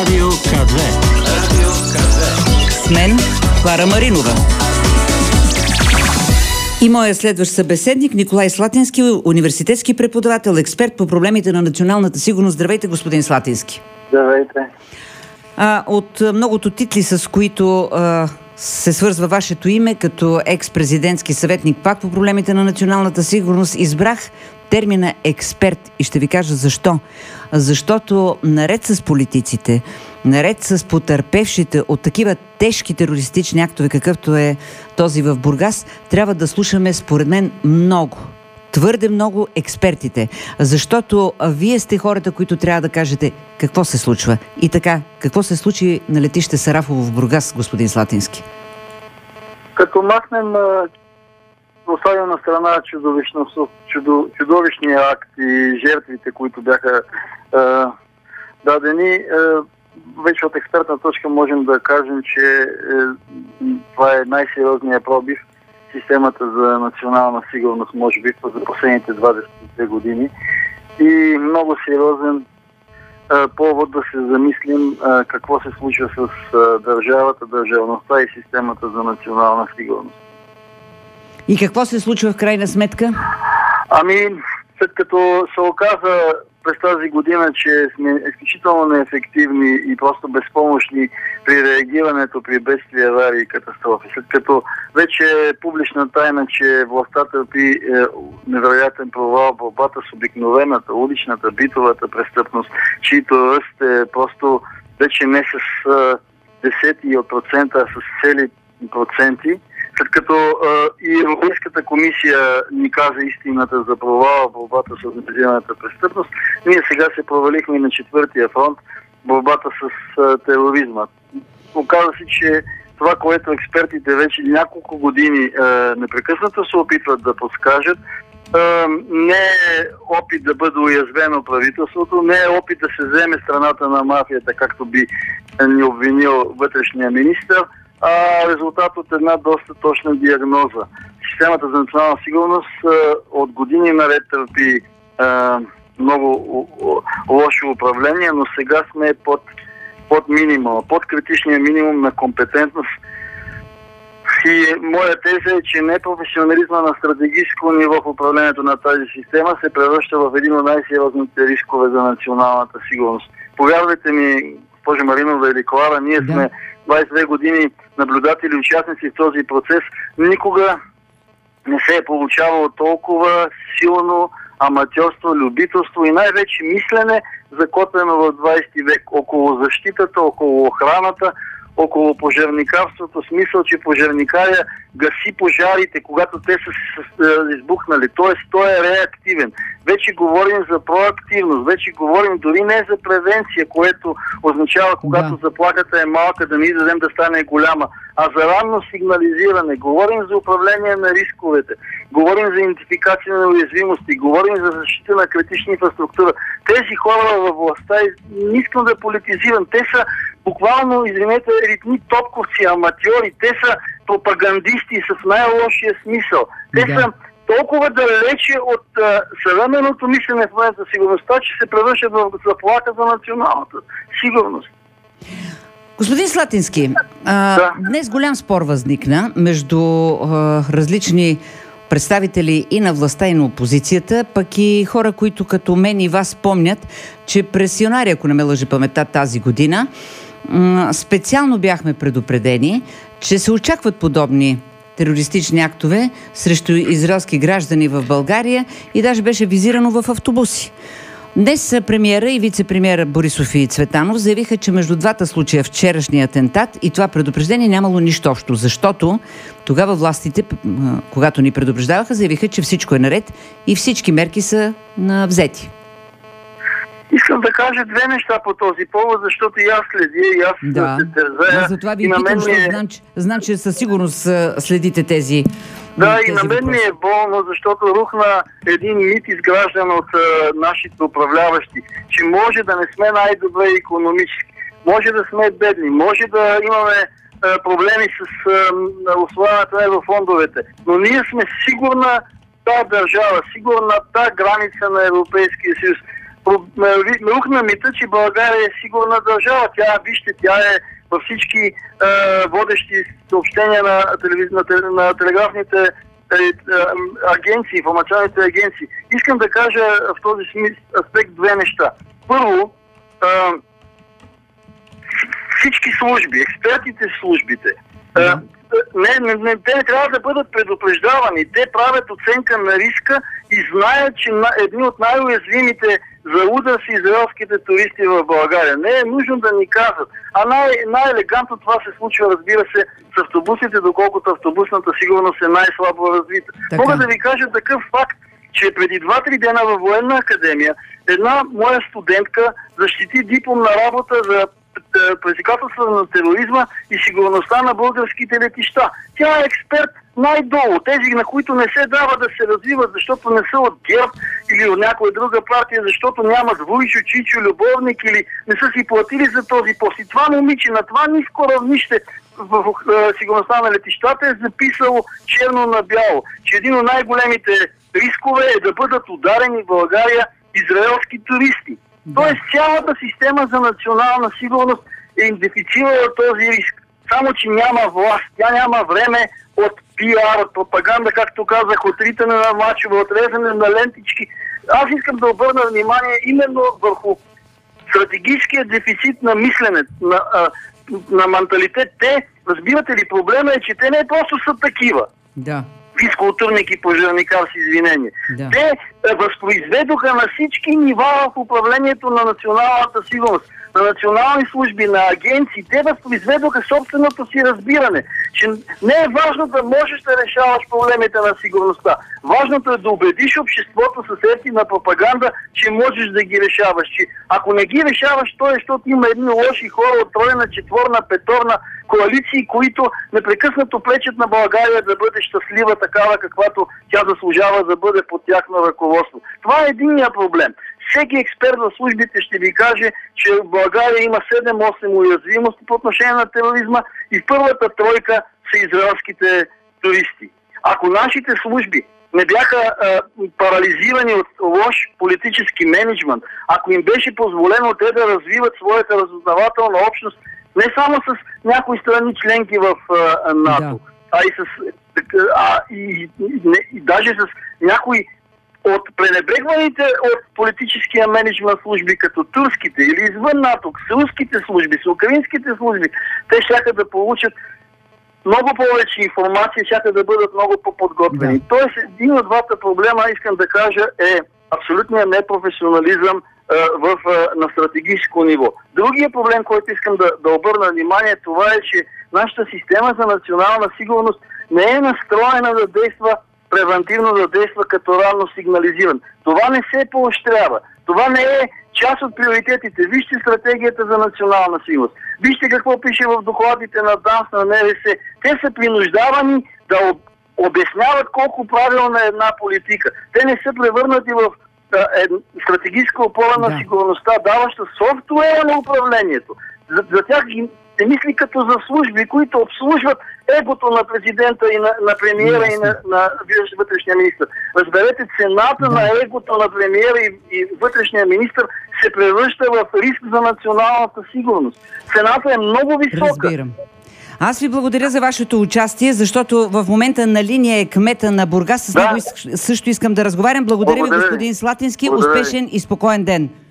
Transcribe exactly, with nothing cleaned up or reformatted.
Радио К две. Радио К две. С мен Клара Маринова. И моя следващ събеседник Николай Слатински, университетски преподавател, експерт по проблемите на националната сигурност. Здравейте, господин Слатински. Здравейте. А, от многото титли, с които а, се свързва вашето име, като екс-президентски съветник пак по проблемите на националната сигурност, избрах термина експерт и ще ви кажа защо. Защото наред с политиците, наред с потърпевшите от такива тежки терористични актове, какъвто е този в Бургас, трябва да слушаме, според мен, много. Твърде много експертите. Защото вие сте хората, които трябва да кажете какво се случва. И така, какво се случи на летище Сарафово в Бургас, господин Слатински? Като махнем, оставим на страна чудовищно, чудо, чудовищния акт и жертвите, които бяха е, дадени, е, вече от експертна точка можем да кажем, че е, това е най-сериозният пробив в системата за национална сигурност, може би, за последните двадесет и две години. И много сериозен е, повод да се замислим е, какво се случва с е, държавата, държавността и системата за национална сигурност. И какво се случва в крайна сметка? Ами, след като се оказа през тази година, че сме изключително неефективни и просто безпомощни при реагирането при бедствия, аварии и катастрофи, след като вече е публична тайна, че властта търпи е, невероятен провал в борбата с обикновената, уличната, битовата престъпност, чието ръст е просто вече не с е, десети от процента, а с цели проценти, след като е, и Европейската комисия ни каза истината за провала в борбата с организираната престъпност, ние сега се провалихме на четвъртия фронт, борбата с е, тероризма. Оказа се, че това, което експертите вече няколко години е, непрекъснато се опитват да подскажат, е, не е опит да бъде уязвено правителството, не е опит да се вземе страната на мафията, както би ни обвинил вътрешния министър, а резултат от една доста точна диагноза. Системата за национална сигурност а, от години наред търпи а, много лошо управление, но сега сме под, под минимума, под критичния минимум на компетентност. И моя теза е, че непрофесионализма на стратегическо ниво в управлението на тази система се превръща в един от най-сериозните рискове за националната сигурност. Повярвайте ми, госпожа Маринова или Клара, ние да. сме двадесет и две години наблюдатели и участници в този процес. Никога не се е получавало толкова силно аматьорство, любителство и най-вече мислене, закотвено в двадесети век около защитата, около охраната, около пожарникарството, смисъл, че пожарникаря гаси пожарите, когато те са избухнали. Тоест, той е реактивен. Вече говорим за проактивност, вече говорим дори не за превенция, което означава, когато да. заплахата е малка, да не издадем да стане голяма, а за ранно сигнализиране. Говорим за управление на рисковете, говорим за идентификация на уязвимости, говорим за защита на критична инфраструктура. Тези хора във властта, не искам да политизирам, те са буквално, извинете, ритми топковци, аматьори, те са пропагандисти с най-лошия смисъл. Те да. са толкова далече от а, съвременното мислене в момента сигурността, че се превръщат в заплаха за националната сигурност. Господин Слатински, а, да. днес голям спор възникна между а, различни представители и на властта, и на опозицията, пък и хора, които като мен и вас помнят, че през януари, ако не ме лъже паметта, тази година, м- специално бяхме предупредени, че се очакват подобни терористични актове срещу израелски граждани в България и даже беше визирано в автобуси. Днес премиера и вице-премиера Борисов и Цветанов заявиха, че между двата случая вчерашния атентат и това предупреждение нямало нищо общо, защото тогава властите, когато ни предупреждаваха, заявиха, че всичко е наред и всички мерки са взети. Искам да кажа две неща по този повод, защото и аз следя, и аз да. се тързая. Затова ви питам, защото е... знам, че, знам, че със сигурност следите тези Да, тези и на мен въпроси. ми е болно, защото рухна един мит, изграждан от а, нашите управляващи, че може да не сме най-добре икономически, може да сме бедни, може да имаме а, проблеми с усвояването на еврофондовете, но ние сме сигурна та държава, сигурна та граница на Европейския съюз. рухна мита, че България е сигурна държава. Тя, вижте, тя е във всички е, водещи съобщения на, телевиз... на, теле... на телеграфните е, е, агенции, информационните агенции. Искам да кажа в този аспект две неща. Първо, е, всички служби, експертите в службите, Да. Не, не, не, те не трябва да бъдат предупреждавани. Те правят оценка на риска и знаят, че на, едни от най-уязвимите за удар са израелските туристи в България. Не е нужно да ни казват. А най- най-елегантно това се случва, разбира се, с автобусите, доколкото автобусната сигурност е най-слабо развита. Така. Мога да ви кажа такъв факт, че преди два-три дена във Военна академия една моя студентка защити дипломна работа за предизвикателство на тероризма и сигурността на българските летища. Тя е експерт най-долу. Тези, на които не се дава да се развиват, защото не са от ГЕРБ или от някоя друга партия, защото нямат Вуйчо, Чичо, любовник или не са си платили за този пост. И това момиче на това ниско равнище в, в, в сигурността на летищата е записало черно на бяло, че един от най-големите рискове е да бъдат ударени в България израелски туристи. Да. Тоест цялата система за национална сигурност е идентифицирала този риск. Само, че няма власт, тя няма време от пиар, от пропаганда, както казах, от ритане на мачове, от резане на лентички. Аз искам да обърна внимание именно върху стратегическия дефицит на мислене, на, а, на менталитет. Те, разбирате ли, проблема е, че те не просто са такива. Да. Физкултурник и пожарникар с извинение. Да. Те е, възпроизведоха на всички нива в управлението на националната сигурност, на национални служби, на агенции. Те възпроизведоха собственото си разбиране, че не е важно да можеш да решаваш проблемите на сигурността. Важното е да убедиш обществото с ефтина пропаганда, че можеш да ги решаваш. Че ако не ги решаваш, то е, защото има едни лоши хора от тройна, четворна, петорна коалиции, които непрекъснато пречат на България да бъде щастлива такава, каквато тя заслужава да бъде под тяхно ръководство. Това е единният проблем. Всеки експерт в службите ще ви каже, че в България има седем-осем уязвимости по отношение на тероризма и в първата тройка са израелските туристи. Ако нашите служби не бяха а, парализирани от лош политически менеджмент, ако им беше позволено те да развиват своята разузнавателна общност не само с някои страни членки в а, НАТО, да. а и с а, и, и, не, и даже с някои от пренебрегваните от политическия менеджмент служби, като турските или извън НАТО, с руските служби, с украинските служби, те щяха да получат много повече информация, щяха да бъдат много по-подготвени. Да. Тоест, един от двата проблема, искам да кажа, е абсолютният непрофесионализъм а, в, а, на стратегическо ниво. Другия проблем, който искам да, да обърна внимание, това е, че нашата система за национална сигурност не е настроена да действа превентивно, да действа като ранно сигнализиран. Това не се поощрява. Това не е част от приоритетите. Вижте стратегията за национална сигурност. Вижте какво пише в докладите на ДАНС, на Н В С. Те са принуждавани да обясняват колко правилна е една политика. Те не са превърнати в е, стратегическа опора на да. сигурността, даваща софтуера на управлението. За, за тях ги се мисли като за служби, които обслужват егото на президента и на, на премиера и на, на вътрешния министър. Разберете, цената да. на егото на премиера и, и вътрешния министър се превръща в риск за националната сигурност. Цената е много висока. Разбирам. Аз ви благодаря за вашето участие, защото в момента на линия е кмета на Бургас. С да. него също искам да разговарям. Благодаря, благодаря ви, господин Слатински. Благодаря. Успешен и спокоен ден.